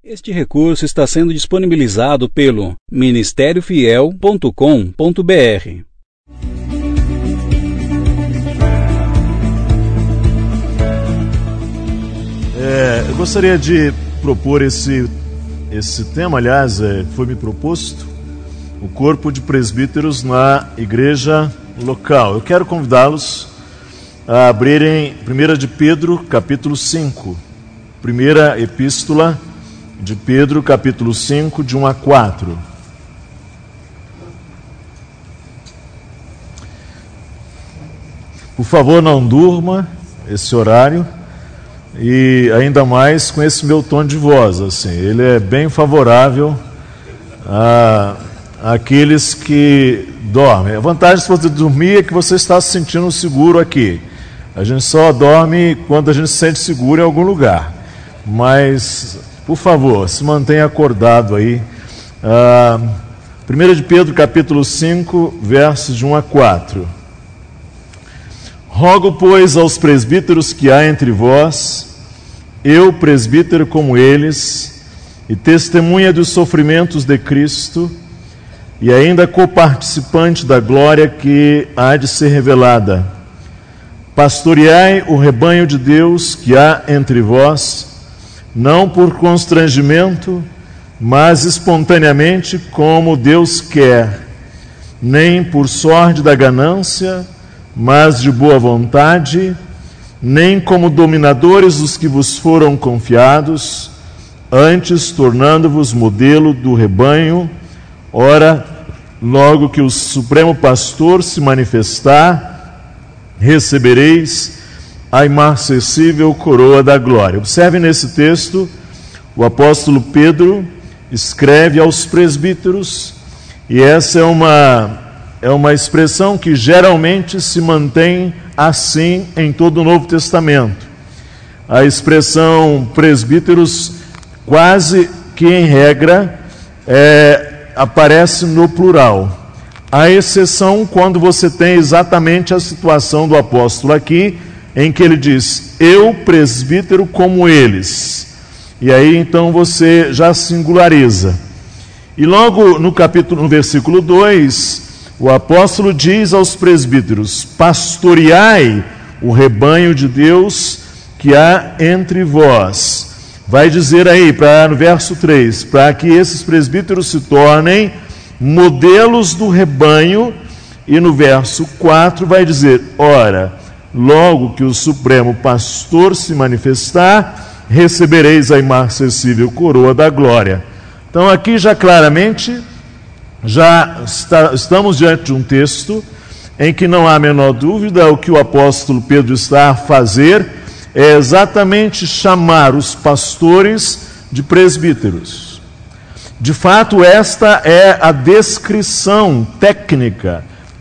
Este recurso está sendo disponibilizado pelo ministériofiel.com.br. Eu gostaria de propor esse tema, aliás, foi me proposto, o corpo de presbíteros na igreja local. Eu quero convidá-los a abrirem 1 de Pedro, capítulo 5. Primeira epístola de Pedro, capítulo 5, de 1 a 4. Por favor, não durma esse horário, e ainda mais com esse meu tom de voz, assim, ele é bem favorável àqueles que dormem. A vantagem de você dormir é que você está se sentindo seguro aqui. A gente só dorme quando a gente se sente seguro em algum lugar. Mas, por favor, se mantenha acordado aí. 1 de Pedro, capítulo 5, versos de 1 a 4. Rogo, pois, aos presbíteros que há entre vós, eu, presbítero como eles, e testemunha dos sofrimentos de Cristo, e ainda coparticipante da glória que há de ser revelada. Pastoreai o rebanho de Deus que há entre vós, não por constrangimento, mas espontaneamente como Deus quer, nem por sorte da ganância, mas de boa vontade, nem como dominadores dos que vos foram confiados, antes tornando-vos modelo do rebanho. Ora, logo que o Supremo Pastor se manifestar, recebereis a imarcessível coroa da glória. Observe nesse texto, o apóstolo Pedro escreve aos presbíteros, e essa é uma expressão que geralmente se mantém assim em todo o Novo Testamento. A expressão presbíteros, quase que em regra, aparece no plural. A exceção quando você tem exatamente a situação do apóstolo aqui, em que ele diz, eu, presbítero como eles. E aí então você já singulariza. E logo no versículo 2, o apóstolo diz aos presbíteros, pastoreai o rebanho de Deus que há entre vós. Vai dizer aí, no verso 3, para que esses presbíteros se tornem modelos do rebanho, e no verso 4 vai dizer, ora, logo que o Supremo Pastor se manifestar, recebereis a imarcessível coroa da glória. Então aqui já claramente, estamos diante de um texto em que não há a menor dúvida, o que o apóstolo Pedro está a fazer é exatamente chamar os pastores de presbíteros. De fato, esta é a descrição técnica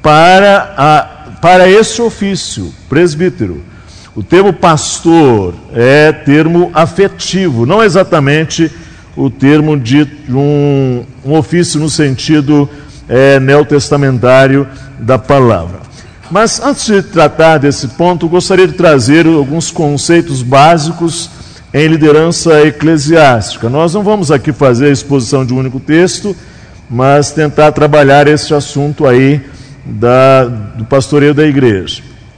para esse ofício, presbítero. O termo pastor é termo afetivo, não exatamente o termo de um ofício no sentido neotestamentário da palavra. Mas antes de tratar desse ponto, gostaria de trazer alguns conceitos básicos em liderança eclesiástica. Nós não vamos aqui fazer a exposição de um único texto, mas tentar trabalhar esse assunto aí do pastoreio da igreja.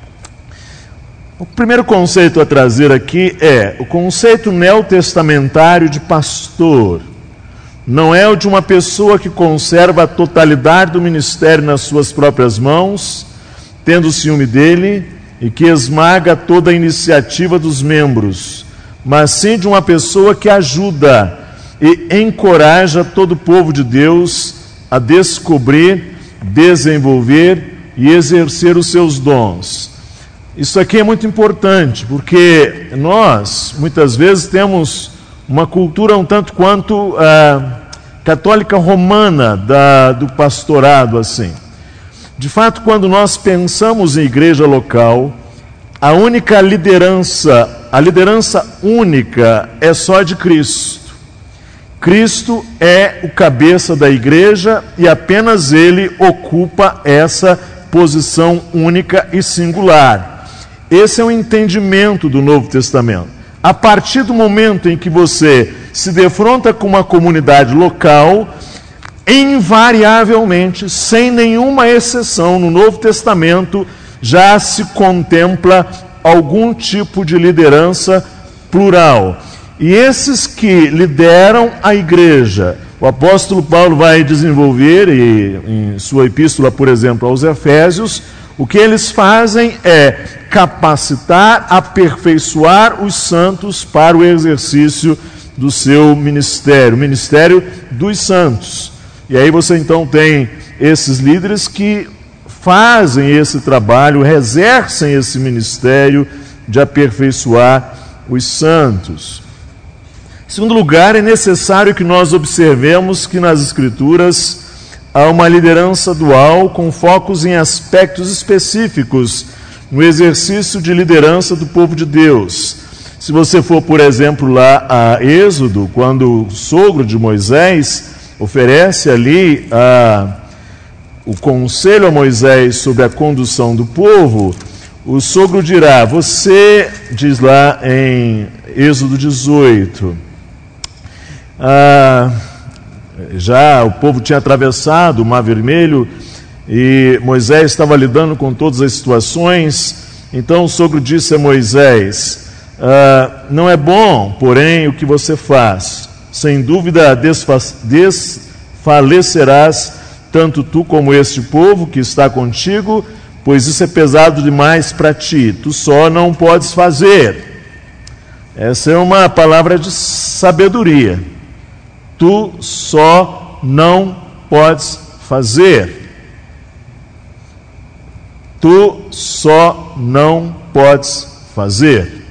O primeiro conceito a trazer aqui é o conceito neotestamentário de pastor. Não é o de uma pessoa que conserva a totalidade do ministério nas suas próprias mãos, tendo ciúme dele e que esmaga toda a iniciativa dos membros, mas sim de uma pessoa que ajuda e encoraja todo o povo de Deus a descobrir, desenvolver e exercer os seus dons. Isso aqui é muito importante, porque nós, muitas vezes, temos uma cultura um tanto quanto católica romana do pastorado, assim. De fato, quando nós pensamos em igreja local, a liderança única é só de Cristo. Cristo é o cabeça da igreja e apenas ele ocupa essa posição única e singular. Esse é o entendimento do Novo Testamento. A partir do momento em que você se defronta com uma comunidade local, invariavelmente, sem nenhuma exceção, no Novo Testamento já se contempla algum tipo de liderança plural. E esses que lideram a igreja, o apóstolo Paulo vai desenvolver, em sua epístola, por exemplo, aos Efésios, o que eles fazem é capacitar, aperfeiçoar os santos para o exercício do seu ministério, o ministério dos santos. E aí você então tem esses líderes que fazem esse trabalho, exercem esse ministério de aperfeiçoar os santos. Em segundo lugar, é necessário que nós observemos que nas Escrituras há uma liderança dual com focos em aspectos específicos no exercício de liderança do povo de Deus. Se você for, por exemplo, lá a Êxodo, quando o sogro de Moisés oferece ali o conselho a Moisés sobre a condução do povo, o sogro dirá, você, diz lá em Êxodo 18, já o povo tinha atravessado o Mar Vermelho e Moisés estava lidando com todas as situações, então o sogro disse a Moisés, não é bom, porém, o que você faz, sem dúvida desfalecerás tanto tu como este povo que está contigo, pois isso é pesado demais para ti, tu só não podes fazer. Essa é uma palavra de sabedoria. Tu só não podes fazer. Tu só não podes fazer.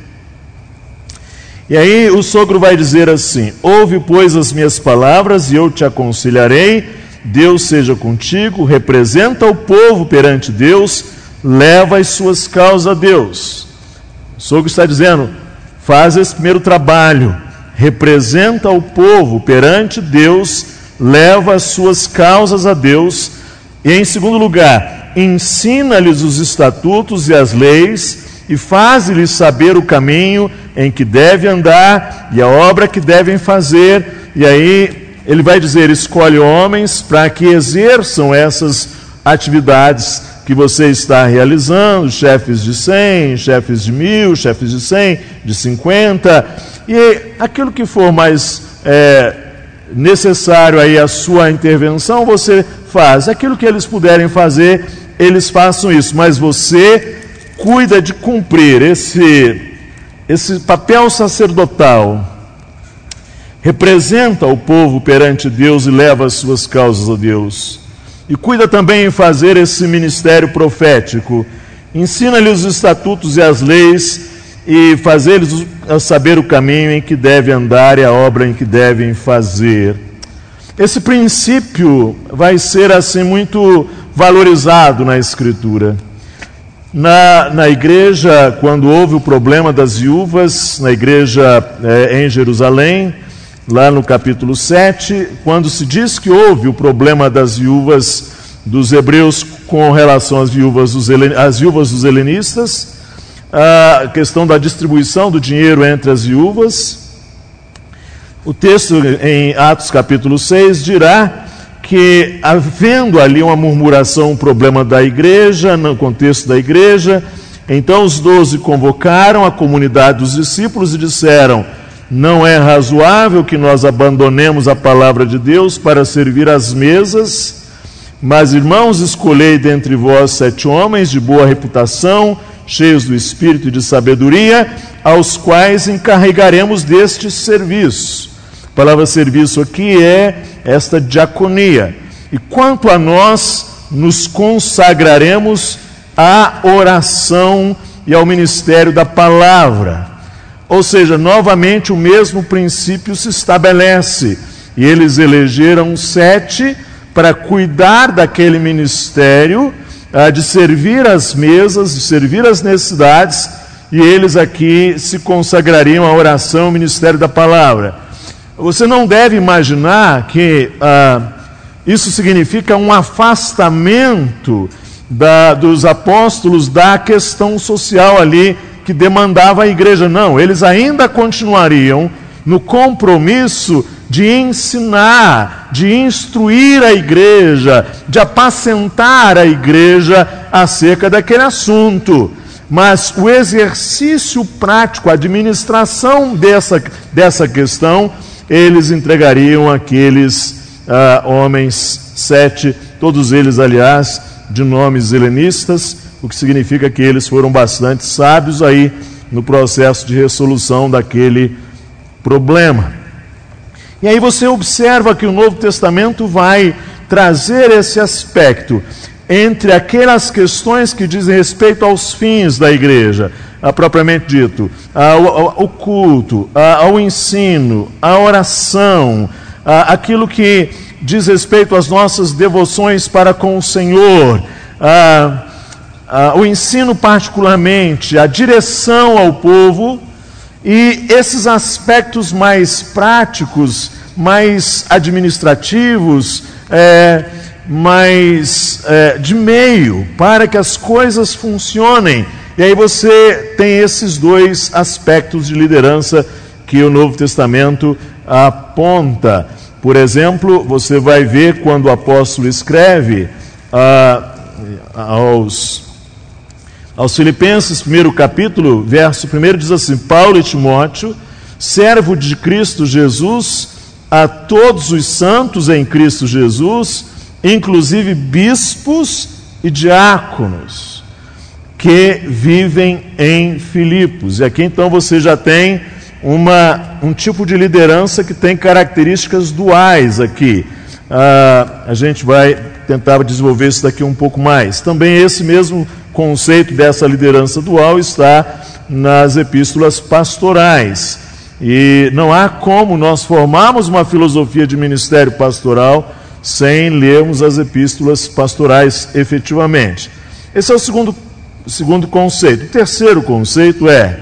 E aí o sogro vai dizer assim, ouve, pois, as minhas palavras e eu te aconselharei, Deus seja contigo, representa o povo perante Deus, leva as suas causas a Deus. O sogro está dizendo, faz esse primeiro trabalho, representa o povo perante Deus, leva as suas causas a Deus, e em segundo lugar, ensina-lhes os estatutos e as leis, e faz-lhes saber o caminho em que deve andar e a obra que devem fazer. E aí ele vai dizer, escolhe homens para que exerçam essas atividades que você está realizando, chefes de 100, chefes de 1000, chefes de 100, de 50, e aquilo que for mais necessário aí a sua intervenção, você faz. Aquilo que eles puderem fazer, eles façam isso, mas você cuida de cumprir esse papel sacerdotal. Representa o povo perante Deus e leva as suas causas a Deus. E cuida também em fazer esse ministério profético. Ensina-lhes os estatutos e as leis e fazer-lhes saber o caminho em que devem andar e a obra em que devem fazer. Esse princípio vai ser assim muito valorizado na Escritura. Na igreja, quando houve o problema das viúvas, na igreja em Jerusalém, lá no capítulo 7, quando se diz que houve o problema das viúvas dos hebreus com relação às viúvas dos helenistas, a questão da distribuição do dinheiro entre as viúvas, o texto em Atos capítulo 6 dirá que, havendo ali uma murmuração, um problema da igreja, no contexto da igreja, então os 12 convocaram a comunidade dos discípulos e disseram, não é razoável que nós abandonemos a palavra de Deus para servir às mesas, mas, irmãos, escolhei dentre vós 7 homens de boa reputação, cheios do espírito e de sabedoria, aos quais encarregaremos deste serviço. A palavra serviço aqui é esta diaconia. E quanto a nós, nos consagraremos à oração e ao ministério da palavra. Ou seja, novamente o mesmo princípio se estabelece. E eles elegeram 7 para cuidar daquele ministério, de servir as mesas, de servir as necessidades, e eles aqui se consagrariam à oração e ao ministério da palavra. Você não deve imaginar que isso significa um afastamento dos apóstolos da questão social ali que demandava a igreja. Não, eles ainda continuariam no compromisso de ensinar, de instruir a igreja, de apacentar a igreja acerca daquele assunto. Mas o exercício prático, a administração dessa questão, eles entregariam àqueles homens 7, todos eles, aliás, de nomes helenistas, o que significa que eles foram bastante sábios aí no processo de resolução daquele problema. E aí você observa que o Novo Testamento vai trazer esse aspecto entre aquelas questões que dizem respeito aos fins da igreja, propriamente dito, ao culto, ao ensino, à oração, aquilo que diz respeito às nossas devoções para com o Senhor, o ensino particularmente, a direção ao povo, e esses aspectos mais práticos, mais administrativos, de meio, para que as coisas funcionem. E aí você tem esses dois aspectos de liderança que o Novo Testamento aponta. Por exemplo, você vai ver quando o apóstolo escreve aos Filipenses, 1º capítulo, verso 1, diz assim: Paulo e Timóteo, servo de Cristo Jesus, a todos os santos em Cristo Jesus, inclusive bispos e diáconos, que vivem em Filipos. E aqui então você já tem um tipo de liderança que tem características duais aqui. A gente vai tentar desenvolver isso daqui um pouco mais. Também esse mesmo conceito dessa liderança dual está nas epístolas pastorais. E não há como nós formarmos uma filosofia de ministério pastoral sem lermos as epístolas pastorais efetivamente. Esse é o segundo conceito. O terceiro conceito é: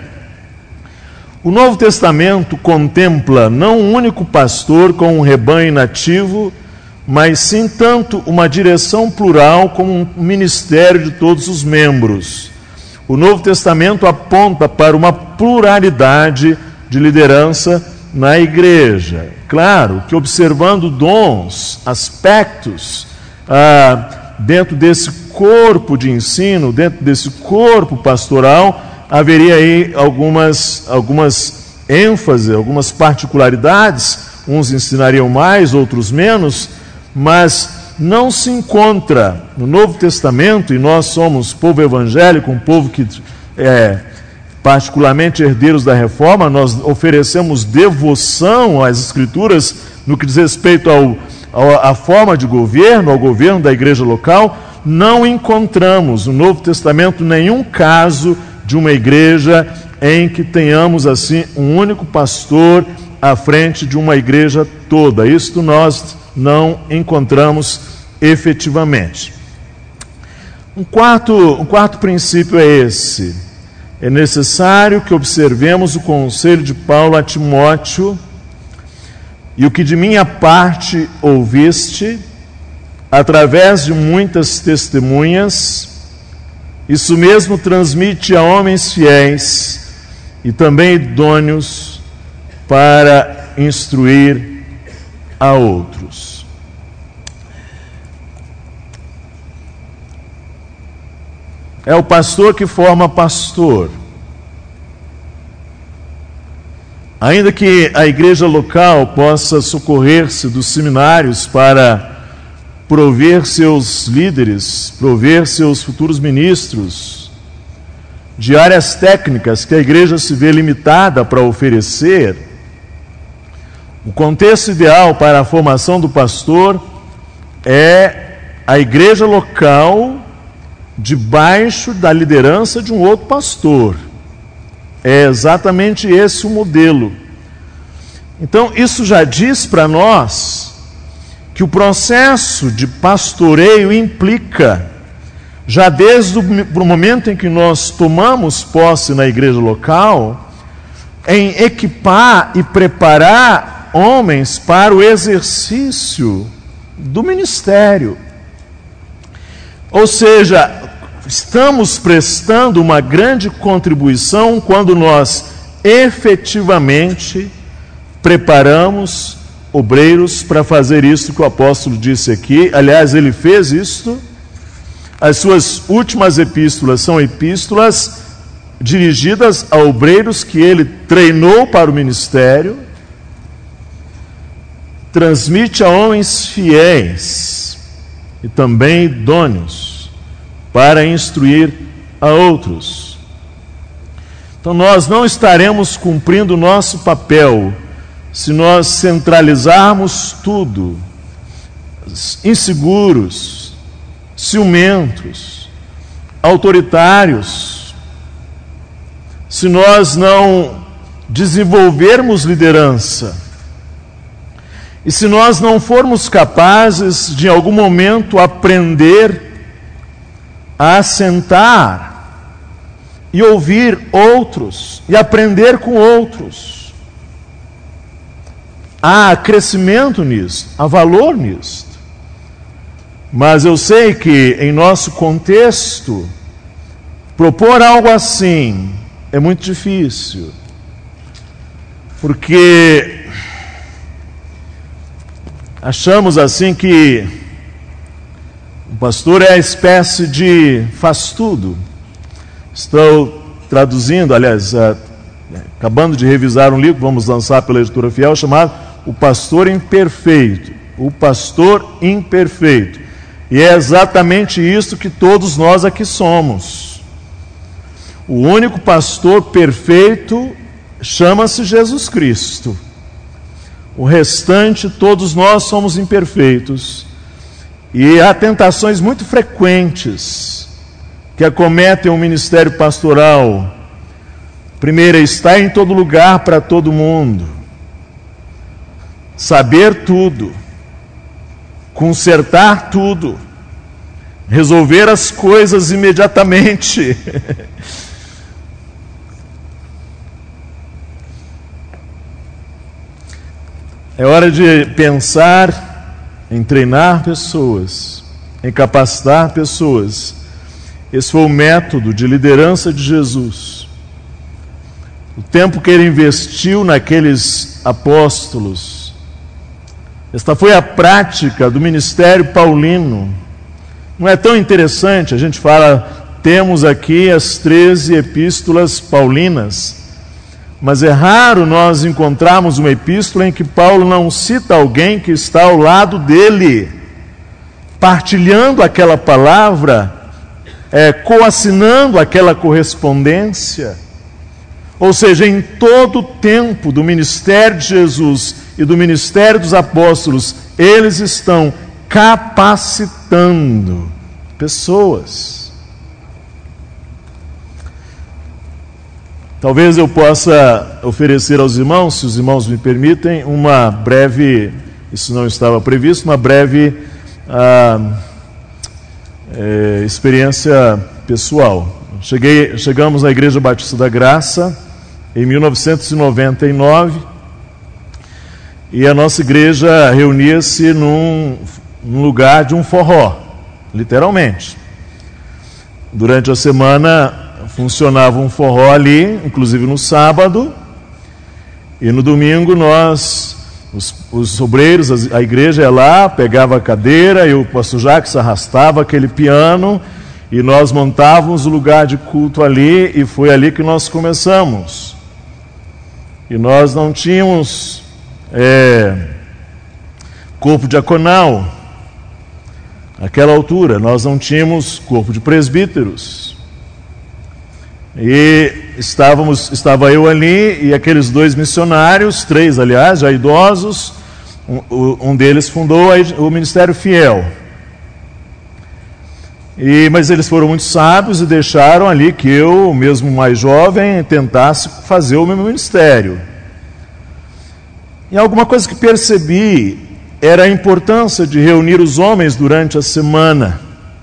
o Novo Testamento contempla não um único pastor com um rebanho nativo, mas sim tanto uma direção plural como um ministério de todos os membros. O Novo Testamento aponta para uma pluralidade de liderança na igreja. Claro que observando dons, aspectos, dentro desse corpo de ensino, dentro desse corpo pastoral, haveria aí algumas ênfases, algumas particularidades, uns ensinariam mais, outros menos, mas não se encontra no Novo Testamento, e nós somos povo evangélico, um povo que particularmente herdeiros da Reforma, nós oferecemos devoção às Escrituras no que diz respeito à forma de governo, ao governo da igreja local. Não encontramos no Novo Testamento nenhum caso de uma igreja em que tenhamos assim um único pastor à frente de uma igreja toda. Isto nós não encontramos efetivamente. Um quarto princípio é esse: é necessário que observemos o conselho de Paulo a Timóteo: e o que de minha parte ouviste, através de muitas testemunhas, isso mesmo transmite a homens fiéis e também idôneos para instruir a outros. É o pastor que forma pastor. Ainda que a igreja local possa socorrer-se dos seminários para prover seus líderes, prover seus futuros ministros de áreas técnicas que a igreja se vê limitada para oferecer, o contexto ideal para a formação do pastor é a igreja local debaixo da liderança de um outro pastor. É exatamente esse o modelo. Então, isso já diz para nós que o processo de pastoreio implica, já desde o momento em que nós tomamos posse na igreja local, em equipar e preparar homens para o exercício do ministério. Ou seja, estamos prestando uma grande contribuição quando nós efetivamente preparamos obreiros para fazer isto que o apóstolo disse aqui. Aliás, ele fez isto. As suas últimas epístolas são epístolas dirigidas a obreiros que ele treinou para o ministério. Transmite a homens fiéis e também idôneos para instruir a outros. Então nós não estaremos cumprindo o nosso papel se nós centralizarmos tudo, inseguros, ciumentos, autoritários, se nós não desenvolvermos liderança, e se nós não formos capazes de, em algum momento, aprender a sentar e ouvir outros e aprender com outros. Há crescimento nisso, há valor nisso. Mas eu sei que, em nosso contexto, propor algo assim é muito difícil. Porque achamos assim que o pastor é a espécie de faz tudo. Estou traduzindo, aliás, acabando de revisar um livro que vamos lançar pela Editora Fiel, chamado O Pastor Imperfeito. O Pastor Imperfeito. E é exatamente isso que todos nós aqui somos. O único pastor perfeito chama-se Jesus Cristo. O restante, todos nós somos imperfeitos. E há tentações muito frequentes que acometem o ministério pastoral. Primeiro, estar em todo lugar para todo mundo. Saber tudo. Consertar tudo. Resolver as coisas imediatamente. É hora de pensar em treinar pessoas, em capacitar pessoas. Esse foi o método de liderança de Jesus. O tempo que ele investiu naqueles apóstolos. Esta foi a prática do ministério paulino. Não é tão interessante? A gente fala, temos aqui as 13 epístolas paulinas. Mas é raro nós encontrarmos uma epístola em que Paulo não cita alguém que está ao lado dele, partilhando aquela palavra, coassinando aquela correspondência. Ou seja, em todo o tempo do ministério de Jesus e do ministério dos apóstolos, eles estão capacitando pessoas. Talvez eu possa oferecer aos irmãos, se os irmãos me permitem, uma breve, isso não estava previsto, uma breve experiência pessoal. Chegamos na Igreja Batista da Graça em 1999 e a nossa igreja reunia-se num lugar de um forró, literalmente. Durante a semana funcionava um forró ali, inclusive no sábado, e no domingo nós, os obreiros, a igreja ia lá, pegava a cadeira e o pastor Jacques arrastava aquele piano e nós montávamos o lugar de culto ali, e foi ali que nós começamos. E nós não tínhamos corpo diaconal naquela altura, nós não tínhamos corpo de presbíteros. E estava eu ali e aqueles dois missionários, 3 aliás, já idosos, um deles fundou o Ministério Fiel. Mas eles foram muito sábios e deixaram ali que eu, mesmo mais jovem, tentasse fazer o meu ministério. E alguma coisa que percebi era a importância de reunir os homens durante a semana.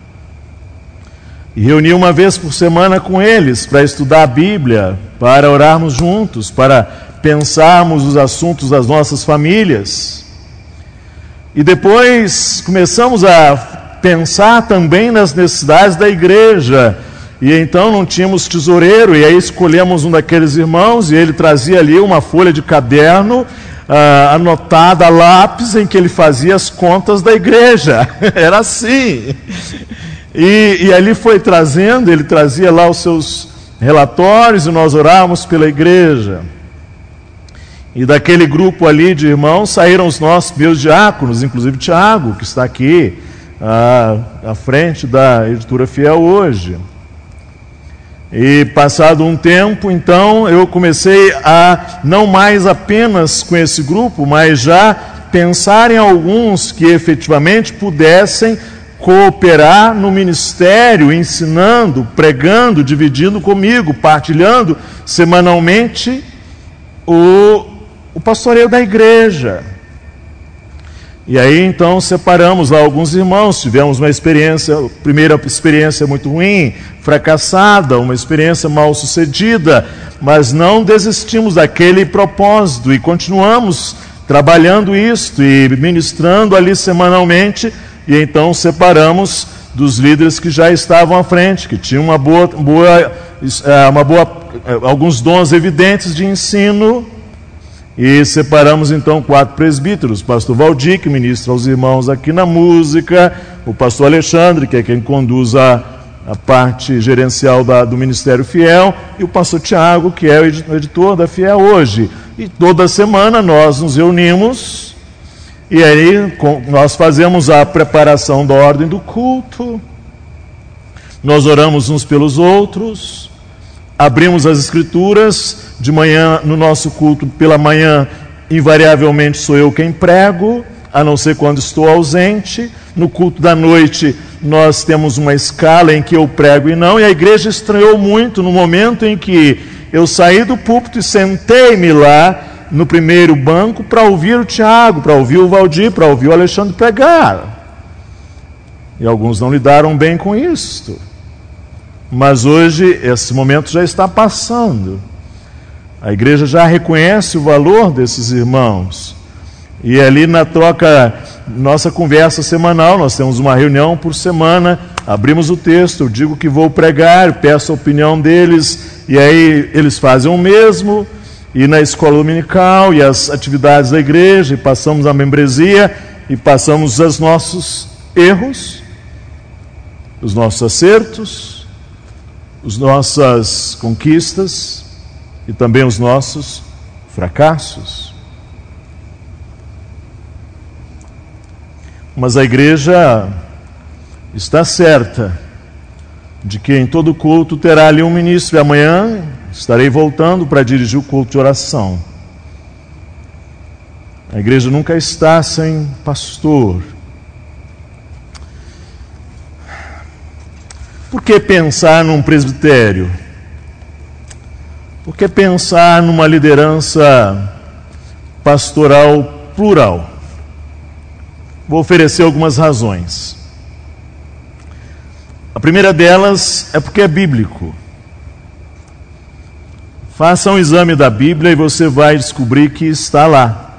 E reunir uma vez por semana com eles para estudar a Bíblia, para orarmos juntos, para pensarmos os assuntos das nossas famílias. E depois começamos a pensar também nas necessidades da igreja. E então não tínhamos tesoureiro, e aí escolhemos um daqueles irmãos, e ele trazia ali uma folha de caderno, anotada a lápis em que ele fazia as contas da igreja. Era assim. E ali ele trazia lá os seus relatórios e nós orávamos pela igreja. E daquele grupo ali de irmãos saíram os meus diáconos, inclusive Tiago, que está aqui à frente da Editora Fiel hoje. E passado um tempo, então, eu comecei a, não mais apenas com esse grupo, mas já pensar em alguns que efetivamente pudessem cooperar no ministério, ensinando, pregando, dividindo comigo, partilhando semanalmente o pastoreio da igreja. E aí então separamos lá alguns irmãos, tivemos uma primeira experiência muito ruim, fracassada, uma experiência mal sucedida, mas não desistimos daquele propósito e continuamos trabalhando isto e ministrando ali semanalmente. E então separamos dos líderes que já estavam à frente, que tinham alguns dons evidentes de ensino. E separamos então 4 presbíteros: o pastor Valdir, que ministra aos irmãos aqui na música, o pastor Alexandre, que é quem conduz a parte gerencial do Ministério Fiel, e o pastor Tiago, que é o editor da Fiel hoje. E toda semana nós nos reunimos, e aí nós fazemos a preparação da ordem do culto, nós oramos uns pelos outros, abrimos as escrituras. De manhã, no nosso culto, pela manhã, invariavelmente sou eu quem prego, a não ser quando estou ausente. No culto da noite, nós temos uma escala em que eu prego e não, e a igreja estranhou muito no momento em que eu saí do púlpito e sentei-me lá no primeiro banco para ouvir o Tiago, para ouvir o Valdir, para ouvir o Alexandre pregar. E alguns não lidaram bem com isto. Mas hoje, esse momento já está passando. A igreja já reconhece o valor desses irmãos. E ali na troca, nossa conversa semanal, nós temos uma reunião por semana, abrimos o texto, eu digo que vou pregar, peço a opinião deles, e aí eles fazem o mesmo, e na escola dominical, e as atividades da igreja, e passamos a membresia, e passamos os nossos erros, os nossos acertos, as nossas conquistas, e também os nossos fracassos. Mas a igreja está certa de que em todo culto terá ali um ministro, e amanhã estarei voltando para dirigir o culto de oração. A igreja nunca está sem pastor. Por que pensar num presbitério? Por que pensar numa liderança pastoral plural? Vou oferecer algumas razões. A primeira delas é porque é bíblico. Faça um exame da Bíblia e você vai descobrir que está lá.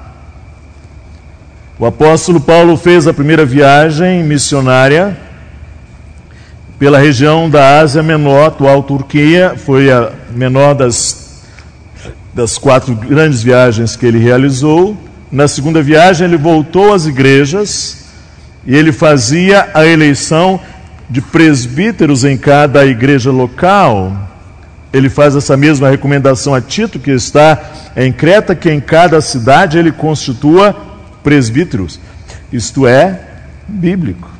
O apóstolo Paulo fez a primeira viagem missionária pela região da Ásia Menor, atual Turquia. Foi a menor das 4 grandes viagens que ele realizou. Na segunda viagem ele voltou às igrejas e ele fazia a eleição de presbíteros em cada igreja local. Ele faz essa mesma recomendação a Tito, que está em Creta, que em cada cidade ele constitua presbíteros. Isto é bíblico.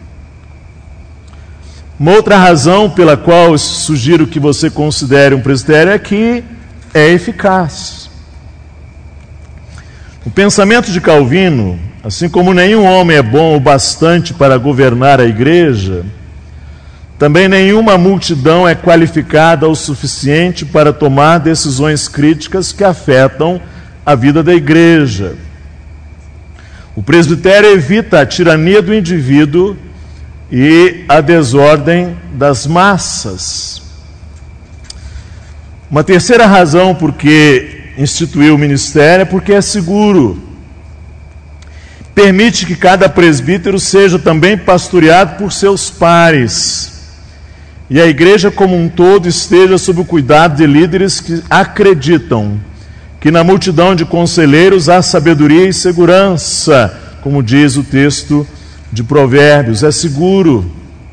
Uma outra razão pela qual sugiro que você considere um presbitério é que é eficaz. O pensamento de Calvino, assim como nenhum homem é bom o bastante para governar a igreja, também nenhuma multidão é qualificada o suficiente para tomar decisões críticas que afetam a vida da igreja. O presbitério evita a tirania do indivíduo e a desordem das massas. Uma terceira razão por que instituiu o ministério é porque é seguro. Permite que cada presbítero seja também pastoreado por seus pares e a igreja como um todo esteja sob o cuidado de líderes que acreditam que na multidão de conselheiros há sabedoria e segurança, como diz o texto de Provérbios, é seguro.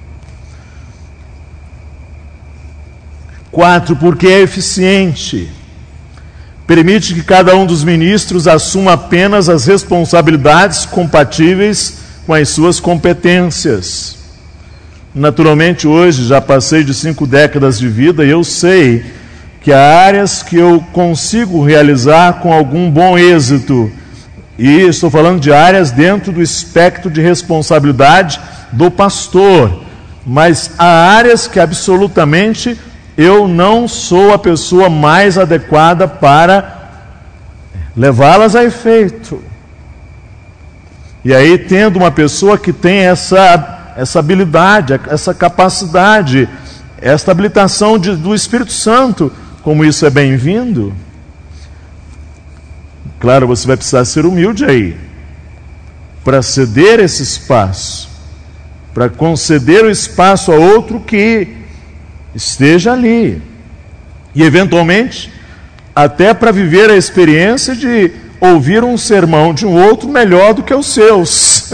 4, porque é eficiente. Permite que cada um dos ministros assuma apenas as responsabilidades compatíveis com as suas competências. Naturalmente, hoje, já passei de 5 décadas de vida e eu sei que há áreas que eu consigo realizar com algum bom êxito. E estou falando de áreas dentro do espectro de responsabilidade do pastor. Mas há áreas que absolutamente eu não sou a pessoa mais adequada para levá-las a efeito. E aí, tendo uma pessoa que tem essa habilidade, essa capacidade, esta habilitação do Espírito Santo, como isso é bem-vindo, claro, você vai precisar ser humilde aí, para ceder esse espaço, para conceder o espaço a outro que esteja ali, e eventualmente até para viver a experiência de ouvir um sermão de um outro melhor do que os seus.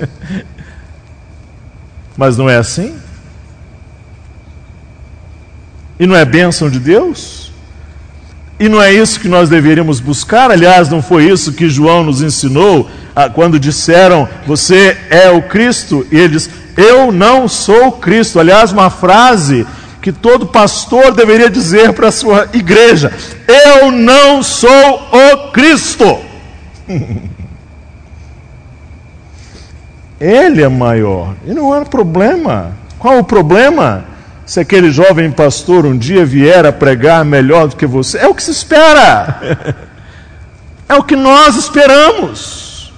Mas não é assim? E não é bênção de Deus? E não é isso que nós deveríamos buscar? Aliás, não foi isso que João nos ensinou quando disseram, você é o Cristo? E ele diz, eu não sou o Cristo. Aliás, uma frase que todo pastor deveria dizer para a sua igreja, eu não sou o Cristo. Ele é maior, e não há problema. Qual o problema? Se aquele jovem pastor um dia vier a pregar melhor do que você, é o que se espera, é o que nós esperamos.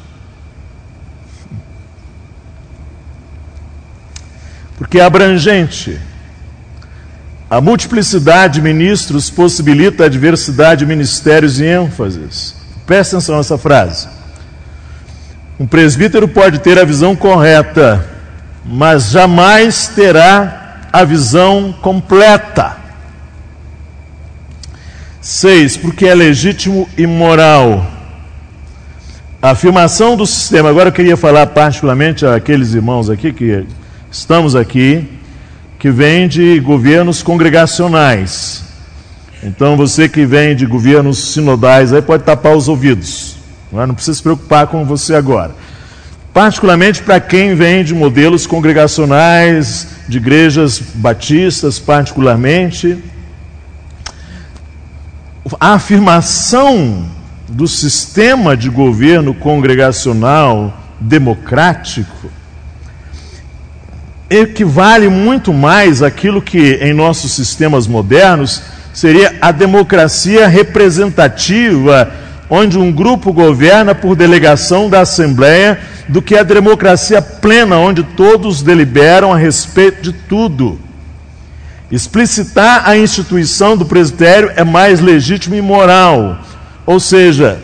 Porque é abrangente. A multiplicidade de ministros possibilita a diversidade de ministérios e ênfases. Presta atenção nessa frase. Um presbítero pode ter a visão correta, mas jamais terá a visão completa. 6, porque é legítimo e moral. A afirmação do sistema, agora eu queria falar particularmente àqueles irmãos aqui, que estamos aqui, que vem de governos congregacionais. Então você que vem de governos sinodais aí pode tapar os ouvidos, não precisa se preocupar com você agora. Particularmente para quem vem de modelos congregacionais, de igrejas batistas particularmente, a afirmação do sistema de governo congregacional democrático equivale muito mais àquilo que em nossos sistemas modernos seria a democracia representativa, onde um grupo governa por delegação da Assembleia, do que a democracia plena, onde todos deliberam a respeito de tudo. Explicitar a instituição do presbitério é mais legítimo e moral, ou seja,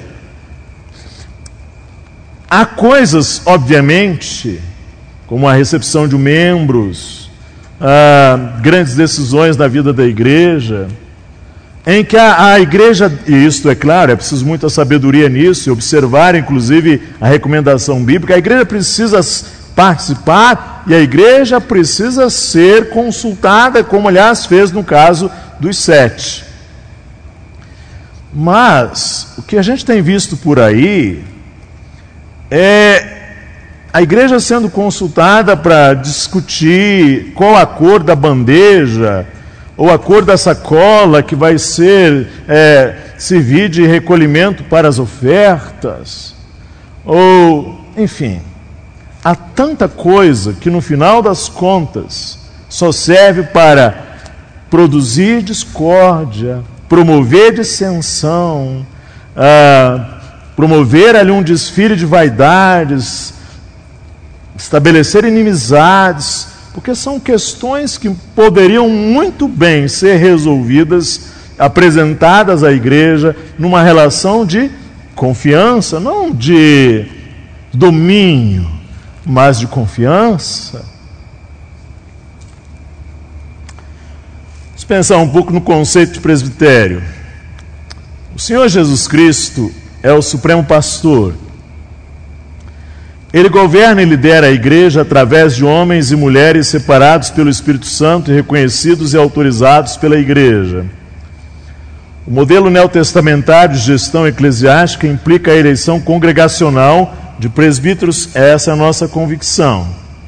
há coisas, obviamente, como a recepção de membros, grandes decisões na vida da igreja, em que a igreja, e isto é claro, é preciso muita sabedoria nisso, e observar inclusive a recomendação bíblica, a igreja precisa participar e a igreja precisa ser consultada, como aliás fez no caso dos 7. Mas o que a gente tem visto por aí é a igreja sendo consultada para discutir qual a cor da bandeja, ou a cor da sacola que vai servir de recolhimento para as ofertas, ou, enfim, há tanta coisa que no final das contas só serve para produzir discórdia, promover dissensão, promover ali um desfile de vaidades, estabelecer inimizades, porque são questões que poderiam muito bem ser resolvidas, apresentadas à igreja numa relação de confiança, não de domínio, mas de confiança. Vamos pensar um pouco no conceito de presbitério. O Senhor Jesus Cristo é o Supremo Pastor. Ele governa e lidera a igreja através de homens e mulheres separados pelo Espírito Santo e reconhecidos e autorizados pela igreja. O modelo neotestamentário de gestão eclesiástica implica a eleição congregacional de presbíteros. Essa é a nossa convicção.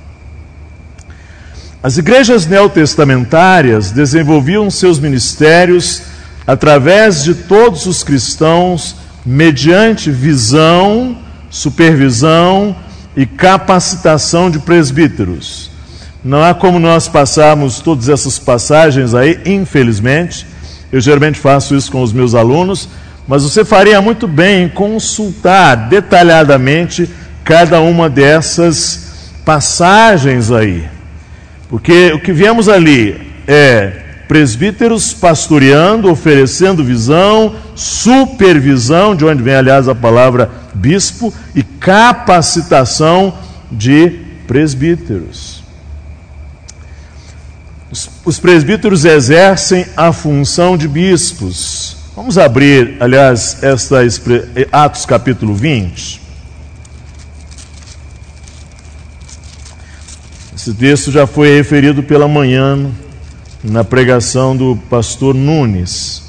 As igrejas neotestamentárias desenvolviam seus ministérios através de todos os cristãos mediante visão, supervisão e capacitação de presbíteros. Não há como nós passarmos todas essas passagens aí, infelizmente. Eu geralmente faço isso com os meus alunos, mas você faria muito bem em consultar detalhadamente cada uma dessas passagens aí. Porque o que vemos ali é presbíteros pastoreando, oferecendo visão, supervisão, de onde vem, aliás, a palavra bispo, e capacitação de presbíteros. Os presbíteros exercem a função de bispos. Vamos abrir, aliás, Atos capítulo 20. Esse texto já foi referido pela manhã na pregação do pastor Nunes.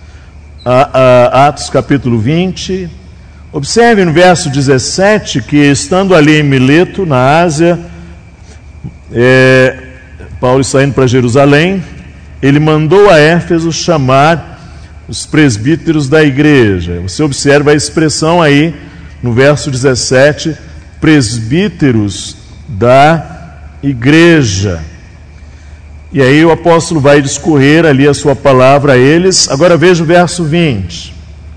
Atos capítulo 20. Observe no verso 17 que, estando ali em Mileto, na Ásia, Paulo saindo para Jerusalém, ele mandou a Éfeso chamar os presbíteros da igreja. Você observa a expressão aí no verso 17, presbíteros da igreja. E aí o apóstolo vai discorrer ali a sua palavra a eles. Agora veja o verso 20.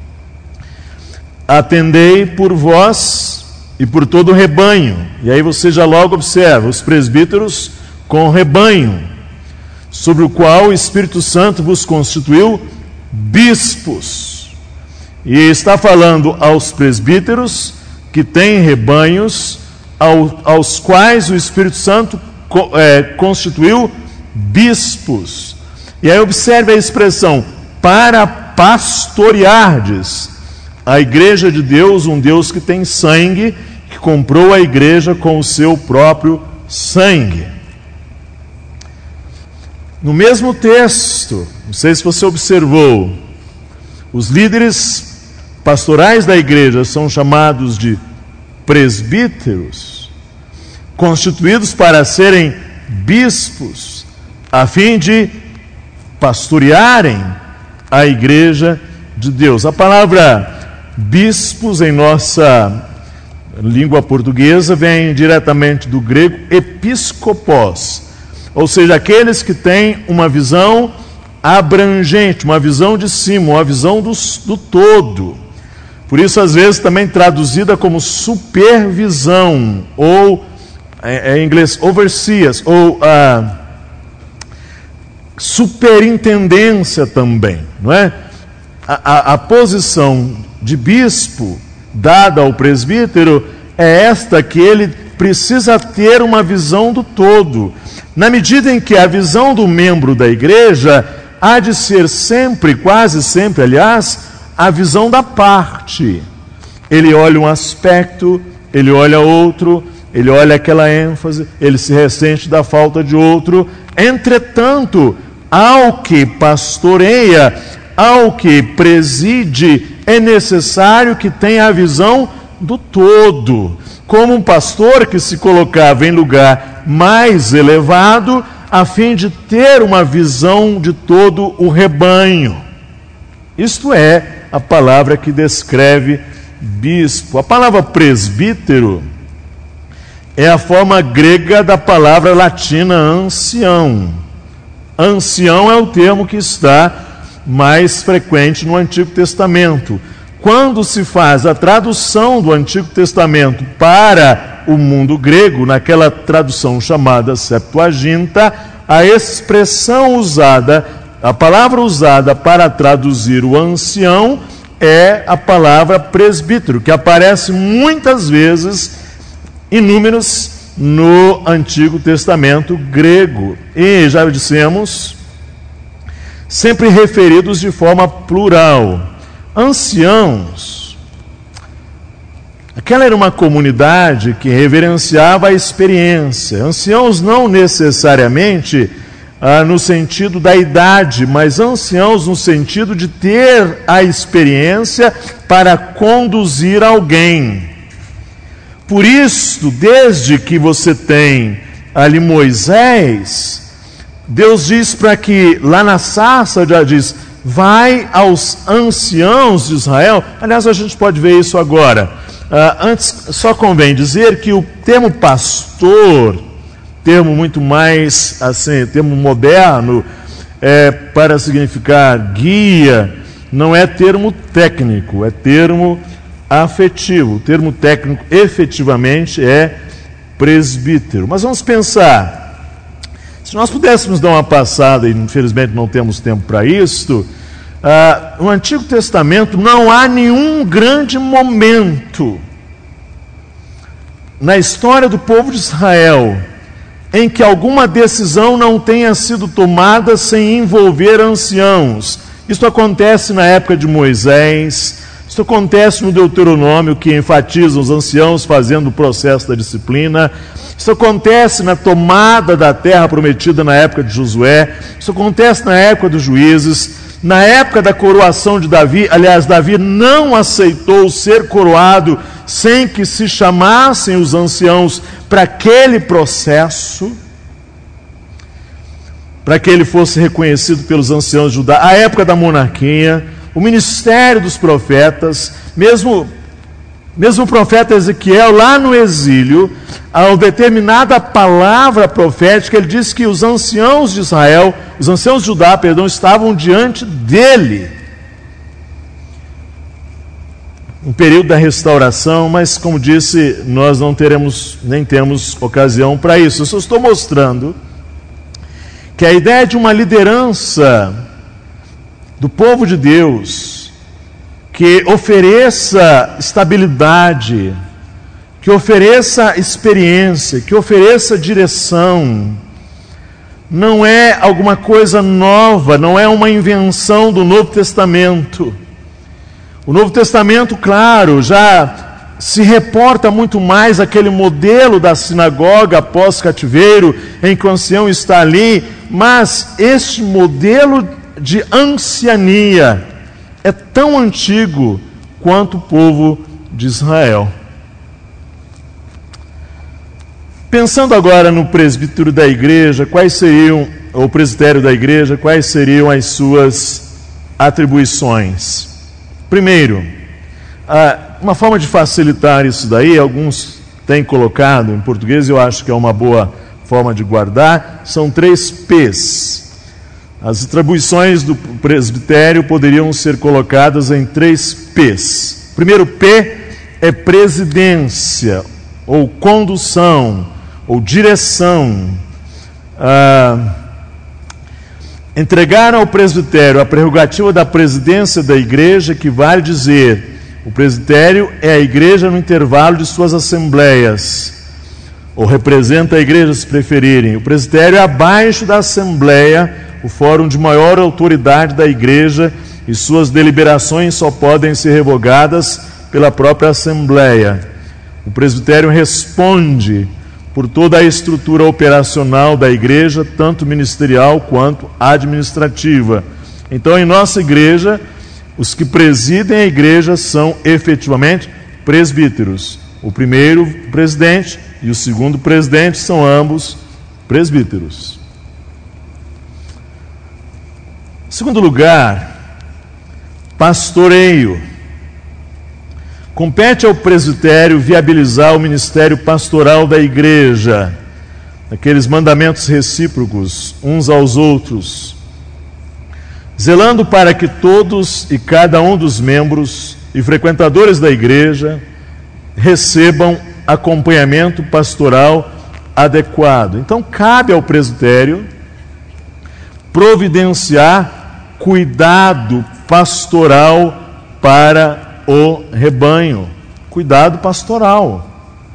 Atendei por vós e por todo o rebanho. E aí você já logo observa os presbíteros com o rebanho, sobre o qual o Espírito Santo vos constituiu bispos. E está falando aos presbíteros que têm rebanhos, aos quais o Espírito Santo constituiu bispos. E aí observe a expressão, para pastoreardes a igreja de Deus, um Deus que tem sangue, que comprou a igreja com o seu próprio sangue. No mesmo texto, não sei se você observou, os líderes pastorais da igreja são chamados de presbíteros, constituídos para serem bispos, a fim de pastorearem a igreja de Deus. A palavra bispos em nossa língua portuguesa vem diretamente do grego episkopos, ou seja, aqueles que têm uma visão abrangente, uma visão de cima, uma visão do todo. Por isso, às vezes, também traduzida como supervisão, ou em inglês, overseers, ou superintendência também, não é? A posição de bispo dada ao presbítero é esta, que ele precisa ter uma visão do todo, na medida em que a visão do membro da igreja há de ser sempre, quase sempre, aliás, a visão da parte. Ele olha um aspecto, ele olha outro, ele olha aquela ênfase, ele se ressente da falta de outro. Entretanto, ao que pastoreia, ao que preside, é necessário que tenha a visão do todo. Como um pastor que se colocava em lugar mais elevado, a fim de ter uma visão de todo o rebanho. Isto é a palavra que descreve bispo. A palavra presbítero é a forma grega da palavra latina ancião. Ancião é o termo que está mais frequente no Antigo Testamento. Quando se faz a tradução do Antigo Testamento para o mundo grego, naquela tradução chamada Septuaginta, a expressão usada, a palavra usada para traduzir o ancião é a palavra presbítero, que aparece muitas vezes, inúmeros, no Antigo Testamento grego. E já dissemos, sempre referidos de forma plural. Anciãos, aquela era uma comunidade que reverenciava a experiência. Anciãos não necessariamente no sentido da idade, mas anciãos no sentido de ter a experiência para conduzir alguém. Por isso, desde que você tem ali Moisés, Deus diz para que lá na sarça já diz: vai aos anciãos de Israel. Aliás, a gente pode ver isso agora. Antes, só convém dizer que o termo pastor, termo muito mais assim, termo moderno, para significar guia, não é termo técnico, é termo afetivo. O termo técnico efetivamente é presbítero. Mas vamos pensar, se nós pudéssemos dar uma passada, e infelizmente não temos tempo para isto, no Antigo Testamento não há nenhum grande momento na história do povo de Israel em que alguma decisão não tenha sido tomada sem envolver anciãos. Isso acontece na época de Moisés, isso acontece no Deuteronômio, que enfatiza os anciãos fazendo o processo da disciplina. Isso acontece na tomada da terra prometida na época de Josué. Isso acontece na época dos juízes. Na época da coroação de Davi, aliás, Davi não aceitou ser coroado sem que se chamassem os anciãos para aquele processo, para que ele fosse reconhecido pelos anciãos de Judá. A época da monarquia, o ministério dos profetas, mesmo o profeta Ezequiel, lá no exílio, ao determinada palavra profética, ele disse que os anciãos de Israel, os anciãos de Judá, estavam diante dele. Um período da restauração, mas como disse, nós não teremos, nem temos ocasião para isso. Eu só estou mostrando que a ideia de uma liderança do povo de Deus, que ofereça estabilidade, que ofereça experiência, que ofereça direção, não é alguma coisa nova, não é uma invenção do Novo Testamento. O Novo Testamento, claro, já se reporta muito mais àquele modelo da sinagoga pós-cativeiro, em que o ancião está ali, mas este modelo de anciania é tão antigo quanto o povo de Israel. Pensando agora no presbítero da igreja, o presbitério da igreja, quais seriam as suas atribuições? Primeiro, uma forma de facilitar isso daí, alguns têm colocado em português, eu acho que é uma boa forma de guardar, são 3 P's. As atribuições do presbitério poderiam ser colocadas em 3 P's. O primeiro P é presidência, ou condução, ou direção. Entregar ao presbitério a prerrogativa da presidência da igreja, que vale dizer, o presbitério é a igreja no intervalo de suas assembleias, ou representa a igreja se preferirem. O presbitério é abaixo da assembleia, o fórum de maior autoridade da igreja, e suas deliberações só podem ser revogadas pela própria assembleia. O presbitério responde por toda a estrutura operacional da igreja, tanto ministerial quanto administrativa. Então, em nossa igreja, os que presidem a igreja são efetivamente presbíteros. O primeiro presidente e o segundo presidente são ambos presbíteros. Em segundo lugar, pastoreio. Compete ao presbitério viabilizar o ministério pastoral da igreja, aqueles mandamentos recíprocos uns aos outros, zelando para que todos e cada um dos membros e frequentadores da igreja recebam acompanhamento pastoral adequado. Então, cabe ao presbitério providenciar cuidado pastoral para o rebanho, cuidado pastoral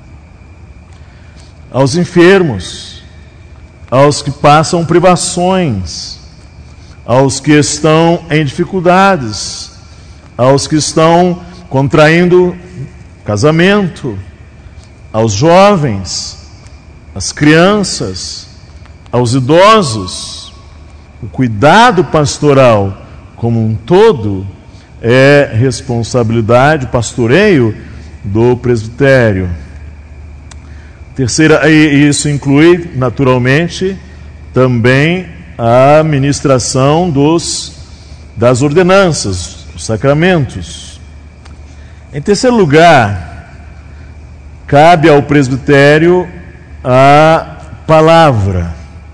aos enfermos, aos que passam privações, aos que estão em dificuldades, aos que estão contraindo casamento, aos jovens, às crianças, aos idosos. O cuidado pastoral como um todo é responsabilidade, pastoreio do presbitério. Terceira, e isso inclui, naturalmente, também a ministração das ordenanças, os sacramentos. Em terceiro lugar, cabe ao presbitério a palavra.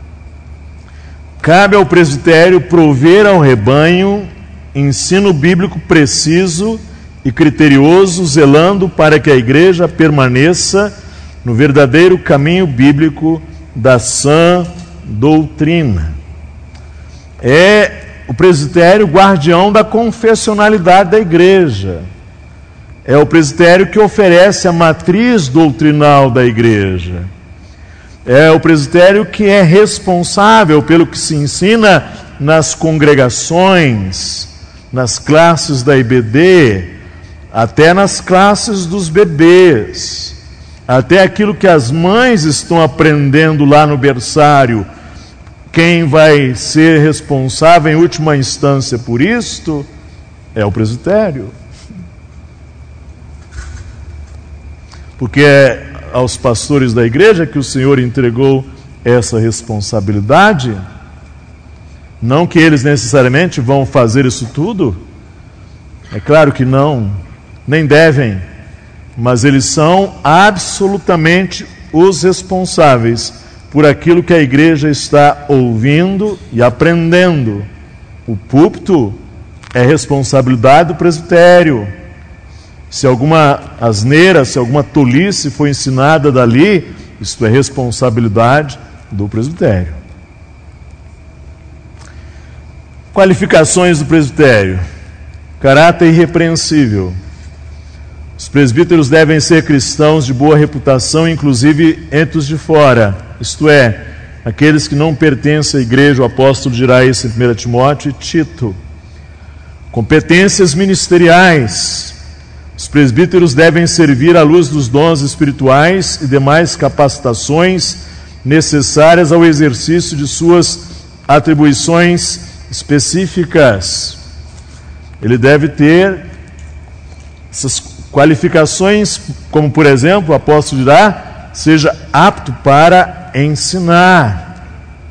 Cabe ao presbitério prover ao rebanho ensino bíblico preciso e criterioso, zelando para que a igreja permaneça no verdadeiro caminho bíblico da sã doutrina. É o presbitério guardião da confessionalidade da igreja. É o presbitério que oferece a matriz doutrinal da igreja. É o presbitério que é responsável pelo que se ensina nas congregações, nas classes da IBD, até nas classes dos bebês, até aquilo que as mães estão aprendendo lá no berçário. Quem vai ser responsável em última instância por isto é o presbitério. Porque é aos pastores da igreja que o Senhor entregou essa responsabilidade. Não que eles necessariamente vão fazer isso tudo, é claro que não, nem devem, mas eles são absolutamente os responsáveis por aquilo que a igreja está ouvindo e aprendendo. O púlpito é responsabilidade do presbitério. Se alguma asneira, se alguma tolice foi ensinada dali, isso é responsabilidade do presbitério. Qualificações do presbitério: caráter irrepreensível. Os presbíteros devem ser cristãos de boa reputação, inclusive entre os de fora, isto é, aqueles que não pertencem à igreja. O apóstolo dirá isso em 1 Timóteo e Tito. Competências ministeriais. Os presbíteros devem servir à luz dos dons espirituais e demais capacitações necessárias ao exercício de suas atribuições específicas. Ele deve ter essas qualificações, como por exemplo, o apóstolo dirá, seja apto para ensinar.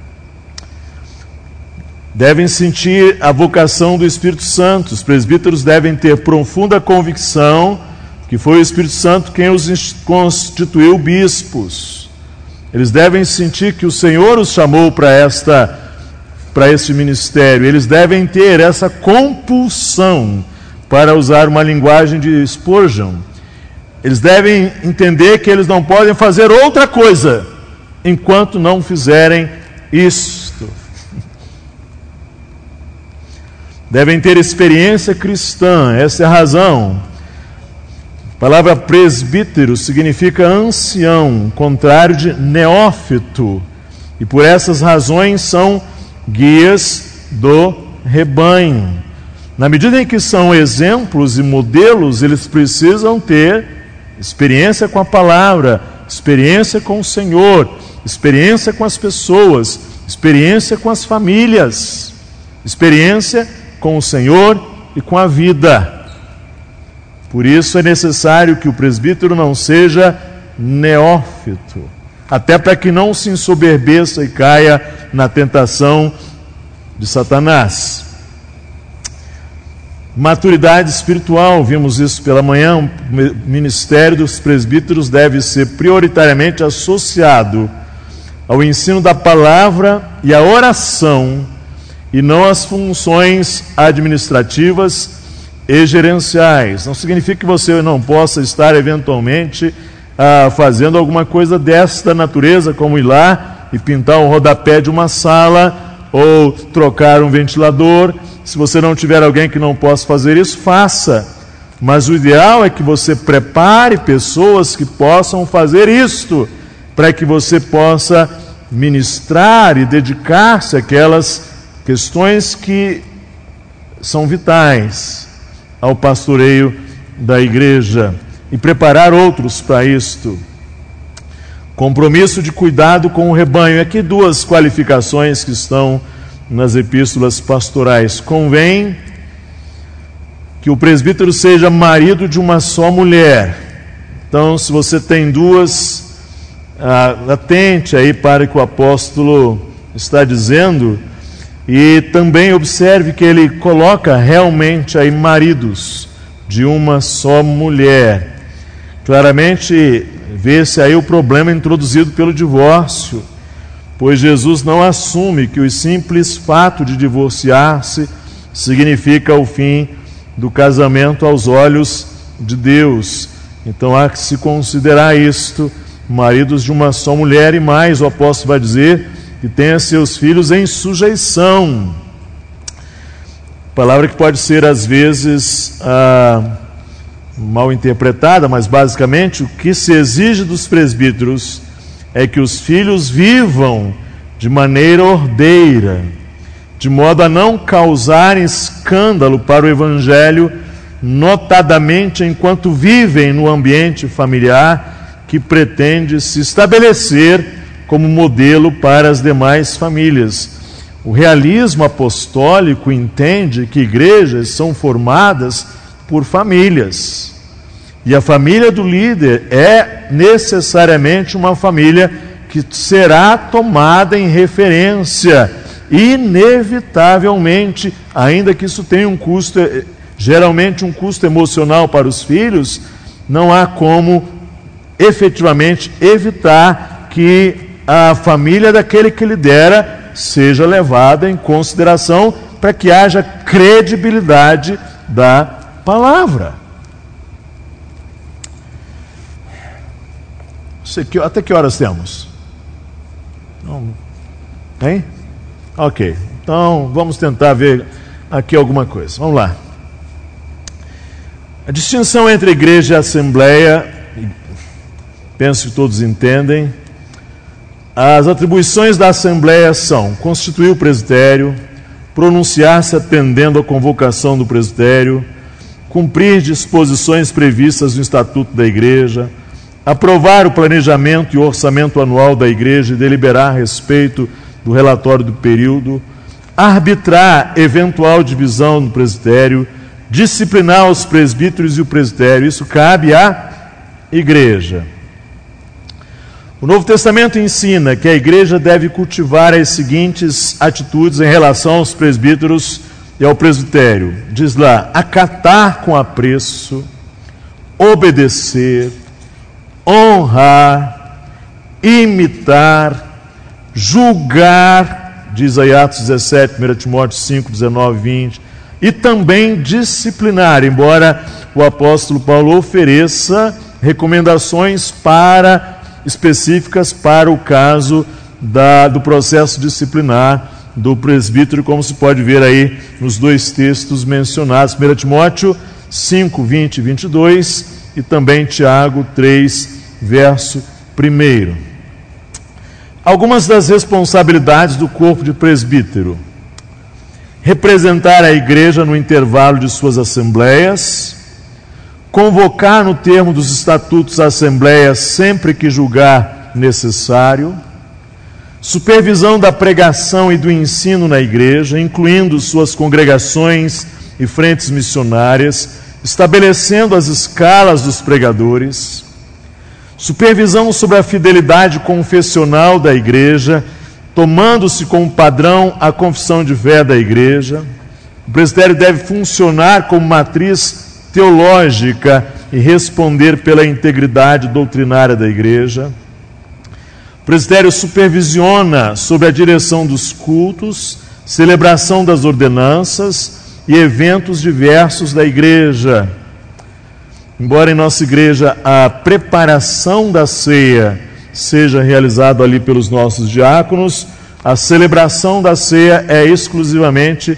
Devem sentir a vocação do Espírito Santo. Os presbíteros devem ter profunda convicção que foi o Espírito Santo quem os constituiu bispos. Eles devem sentir que o Senhor os chamou para este ministério. Eles devem ter essa compulsão, para usar uma linguagem de Spurgeon. Eles devem entender que eles não podem fazer outra coisa enquanto não fizerem isto. Devem ter experiência cristã. Essa é a razão. A palavra presbítero significa ancião, contrário de neófito, e por essas razões são guias do rebanho. Na medida em que são exemplos e modelos, eles precisam ter experiência com a palavra, experiência com o Senhor, experiência com as pessoas, experiência com as famílias, experiência com o Senhor e com a vida. Por isso é necessário que o presbítero não seja neófito, até para que não se ensoberbeça e caia na tentação de Satanás. Maturidade espiritual, vimos isso pela manhã. O ministério dos presbíteros deve ser prioritariamente associado ao ensino da palavra e à oração, e não às funções administrativas e gerenciais. Não significa que você não possa estar eventualmente fazendo alguma coisa desta natureza, como ir lá e pintar o rodapé de uma sala ou trocar um ventilador. Se você não tiver alguém que não possa fazer isso, faça. Mas o ideal é que você prepare pessoas que possam fazer isto, para que você possa ministrar e dedicar-se àquelas questões que são vitais ao pastoreio da igreja e preparar outros para isto. Compromisso de cuidado com o rebanho. Aqui duas qualificações que estão nas epístolas pastorais. Convém que o presbítero seja marido de uma só mulher. Então, se você tem duas, atente aí para o que o apóstolo está dizendo, e também observe que ele coloca realmente aí maridos de uma só mulher. Claramente vê-se aí o problema introduzido pelo divórcio, pois Jesus não assume que o simples fato de divorciar-se significa o fim do casamento aos olhos de Deus. Então há que se considerar isto, maridos de uma só mulher, e mais, o apóstolo vai dizer que tenha seus filhos em sujeição. Palavra que pode ser às vezes mal interpretada, mas basicamente o que se exige dos presbíteros é que os filhos vivam de maneira ordeira, de modo a não causarem escândalo para o evangelho, notadamente enquanto vivem no ambiente familiar que pretende se estabelecer como modelo para as demais famílias. O realismo apostólico entende que igrejas são formadas por famílias, e a família do líder é necessariamente uma família que será tomada em referência, inevitavelmente, ainda que isso tenha um custo, geralmente um custo emocional para os filhos. Não há como efetivamente evitar que a família daquele que lidera seja levada em consideração para que haja credibilidade da palavra. Até que horas temos? Hein? Ok. Então vamos tentar ver aqui alguma coisa. Vamos lá. A distinção entre igreja e assembleia, penso que todos entendem. As atribuições da assembleia são constituir o presbitério, pronunciar-se atendendo à convocação do presbitério, cumprir disposições previstas no Estatuto da Igreja, aprovar o planejamento e o orçamento anual da Igreja e deliberar a respeito do relatório do período, arbitrar eventual divisão no presbitério, disciplinar os presbíteros e o presbitério. Isso cabe à Igreja. O Novo Testamento ensina que a Igreja deve cultivar as seguintes atitudes em relação aos presbíteros e ao presbitério. Diz lá: acatar com apreço, obedecer, honrar, imitar, julgar, diz aí Atos 17, 1 Timóteo 5, 19, 20, e também disciplinar, embora o apóstolo Paulo ofereça recomendações específicas para o caso do processo disciplinar do presbítero, como se pode ver aí nos dois textos mencionados, 1 Timóteo 5, 20 e 22, e também Tiago 3, verso 1. Algumas das responsabilidades do corpo de presbítero: representar a igreja no intervalo de suas assembleias, convocar no termo dos estatutos a assembleia sempre que julgar necessário, supervisão da pregação e do ensino na igreja, incluindo suas congregações e frentes missionárias, estabelecendo as escalas dos pregadores, supervisão sobre a fidelidade confessional da igreja, tomando-se como padrão a confissão de fé da igreja. O presbitério deve funcionar como matriz teológica e responder pela integridade doutrinária da igreja. O presbitério supervisiona sobre a direção dos cultos, celebração das ordenanças e eventos diversos da igreja. Embora em nossa igreja a preparação da ceia seja realizada ali pelos nossos diáconos, a celebração da ceia é exclusivamente,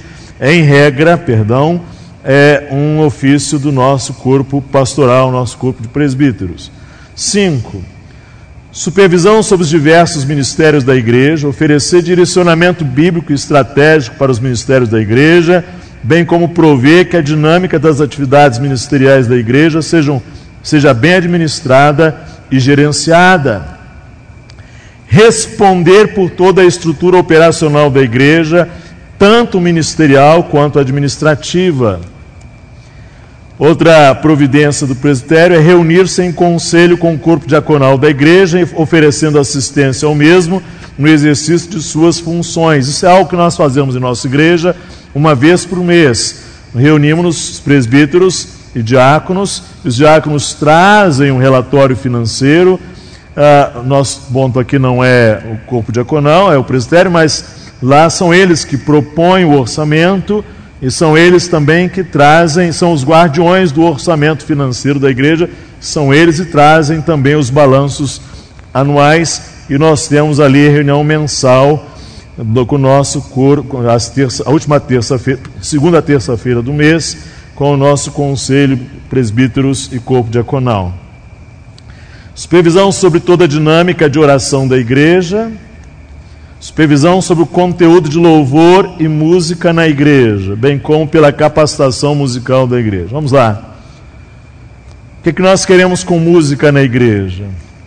é um ofício do nosso corpo pastoral, nosso corpo de presbíteros. 5. Supervisão sobre os diversos ministérios da igreja, oferecer direcionamento bíblico e estratégico para os ministérios da igreja, bem como prover que a dinâmica das atividades ministeriais da igreja seja bem administrada e gerenciada. Responder por toda a estrutura operacional da igreja, tanto ministerial quanto administrativa. Outra providência do presbitério é reunir-se em conselho com o corpo diaconal da igreja, oferecendo assistência ao mesmo no exercício de suas funções. Isso é algo que nós fazemos em nossa igreja uma vez por mês. Reunimos os presbíteros e diáconos. Os diáconos trazem um relatório financeiro. Nosso ponto aqui não é o corpo diaconal, é o presbitério, mas lá são eles que propõem o orçamento e são eles também que trazem, são os guardiões do orçamento financeiro da igreja, são eles e trazem também os balanços anuais, e nós temos ali a reunião mensal com o nosso corpo, a última terça-feira, segunda terça-feira do mês, com o nosso conselho, presbíteros e corpo diaconal. Supervisão sobre toda a dinâmica de oração da igreja, supervisão sobre o conteúdo de louvor e música na igreja, bem como pela capacitação musical da igreja. Vamos lá. O que nós queremos com música na igreja?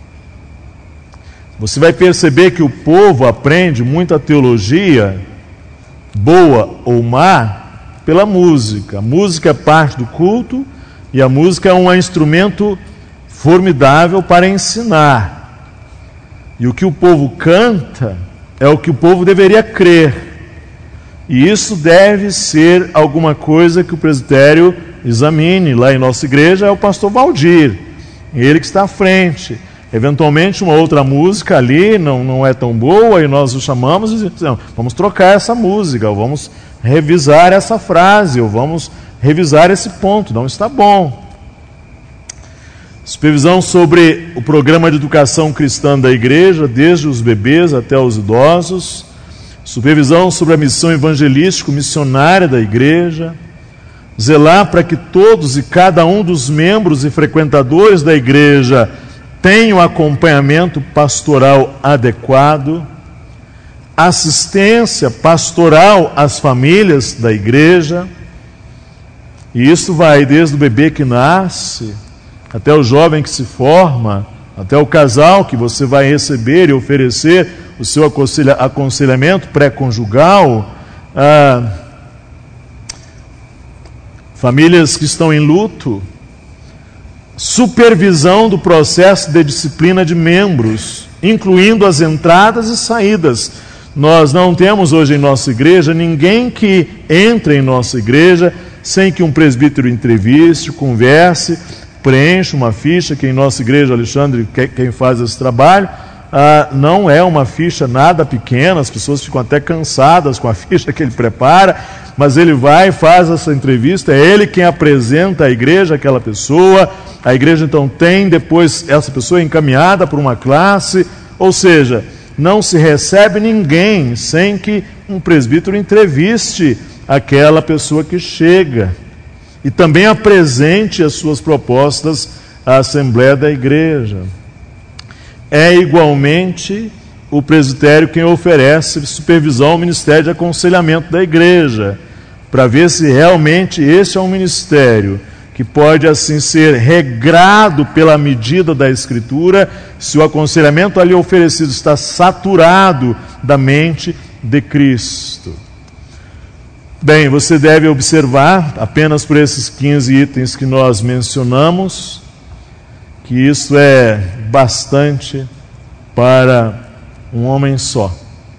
Você vai perceber que o povo aprende muita teologia, boa ou má, pela música. A música é parte do culto e a música é um instrumento formidável para ensinar. E o que o povo canta é o que o povo deveria crer. E isso deve ser alguma coisa que o presbitério examine. Lá em nossa igreja é o pastor Valdir, ele que está à frente. Eventualmente uma outra música ali não é tão boa e nós o chamamos e dizemos, vamos trocar essa música, ou vamos revisar essa frase, ou vamos revisar esse ponto, não está bom. Supervisão sobre o programa de educação cristã da igreja, desde os bebês até os idosos. Supervisão sobre a missão evangelístico-missionária da igreja. Zelar para que todos e cada um dos membros e frequentadores da igreja tenham acompanhamento pastoral adequado. Assistência pastoral às famílias da igreja. E isso vai desde o bebê que nasce até o jovem que se forma, até o casal que você vai receber e oferecer o seu aconselhamento pré-conjugal, famílias que estão em luto, supervisão do processo de disciplina de membros, incluindo as entradas e saídas. Nós não temos hoje em nossa igreja ninguém que entre em nossa igreja sem que um presbítero entreviste, converse, preencha uma ficha, que em nossa igreja, Alexandre, quem faz esse trabalho, não é uma ficha nada pequena, as pessoas ficam até cansadas com a ficha que ele prepara, mas ele vai e faz essa entrevista, é ele quem apresenta à igreja aquela pessoa, a igreja então tem depois essa pessoa encaminhada para uma classe, ou seja, não se recebe ninguém sem que um presbítero entreviste aquela pessoa que chega e também apresente as suas propostas à Assembleia da Igreja. É igualmente o presbitério quem oferece supervisão ao Ministério de Aconselhamento da Igreja, para ver se realmente esse é um ministério que pode assim ser regrado pela medida da Escritura, se o aconselhamento ali oferecido está saturado da mente de Cristo. Bem, você deve observar, apenas por esses 15 itens que nós mencionamos, que isso é bastante para um homem só.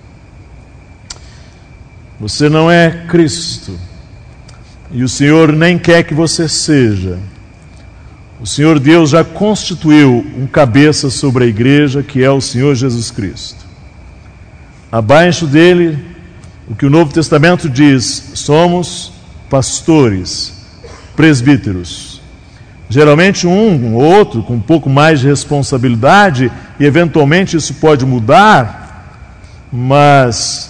Você não é Cristo, e o Senhor nem quer que você seja. O Senhor Deus já constituiu um cabeça sobre a igreja, que é o Senhor Jesus Cristo. Abaixo dele, o que o Novo Testamento diz, somos pastores, presbíteros. Geralmente um ou outro com um pouco mais de responsabilidade, e eventualmente isso pode mudar, mas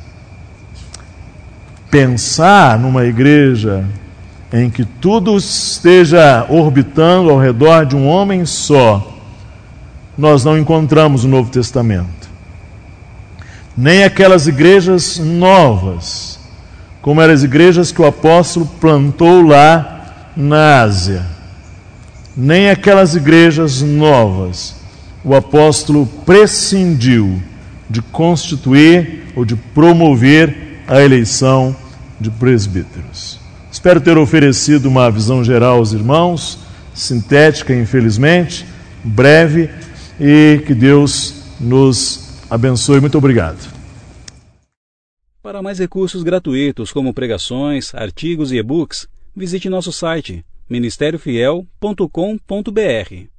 pensar numa igreja em que tudo esteja orbitando ao redor de um homem só, nós não encontramos no Novo Testamento. Nem aquelas igrejas novas, como eram as igrejas que o apóstolo plantou lá na Ásia. Nem aquelas igrejas novas o apóstolo prescindiu de constituir ou de promover a eleição de presbíteros. Espero ter oferecido uma visão geral aos irmãos, sintética, infelizmente, breve, e que Deus nos abençoe. Muito obrigado. Para mais recursos gratuitos como pregações, artigos e e-books, visite nosso site ministériofiel.com.br.